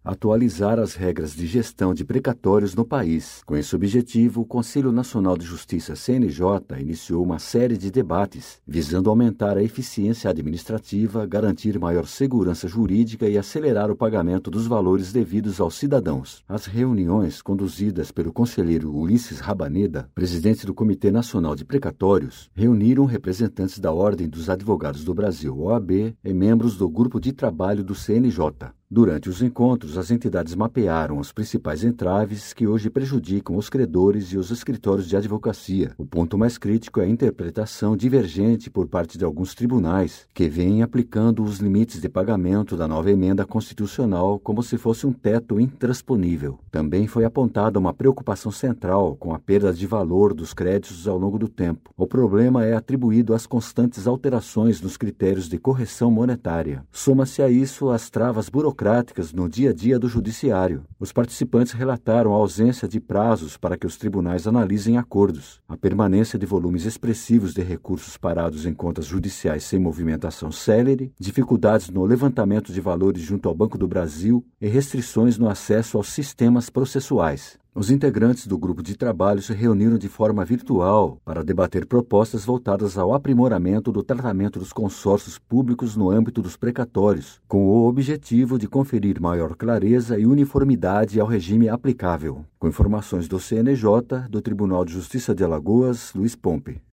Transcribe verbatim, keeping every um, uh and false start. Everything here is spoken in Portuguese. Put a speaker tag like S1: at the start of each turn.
S1: atualizar as regras de gestão de precatórios no país. Com esse objetivo, o Conselho Nacional de Justiça C N J iniciou uma série de debates visando aumentar a eficiência administrativa, garantir maior segurança jurídica e acelerar o pagamento dos valores devidos aos cidadãos. As reuniões, conduzidas pelo conselheiro Ulisses Rabaneda, presidente do Comitê Nacional de Precatórios, reuniram representantes da Ordem dos Advogados do Brasil, O A B, e membros do Grupo de Trabalho do C N J. Durante os encontros, as entidades mapearam os principais entraves que hoje prejudicam os credores e os escritórios de advocacia. O ponto mais crítico é a interpretação divergente por parte de alguns tribunais, que vêm aplicando os limites de pagamento da nova emenda constitucional como se fosse um teto intransponível. Também foi apontada uma preocupação central com a perda de valor dos créditos ao longo do tempo. O problema é atribuído às constantes alterações nos critérios de correção monetária. Soma-se a isso as travas burocráticas burocráticas no dia a dia do judiciário. Os participantes relataram a ausência de prazos para que os tribunais analisem acordos, a permanência de volumes expressivos de recursos parados em contas judiciais sem movimentação célere, dificuldades no levantamento de valores junto ao Banco do Brasil e restrições no acesso aos sistemas processuais. Os integrantes do grupo de trabalho se reuniram de forma virtual para debater propostas voltadas ao aprimoramento do tratamento dos consórcios públicos no âmbito dos precatórios, com o objetivo de conferir maior clareza e uniformidade ao regime aplicável. Com informações do C N J, do Tribunal de Justiça de Alagoas, Luiz Pompe.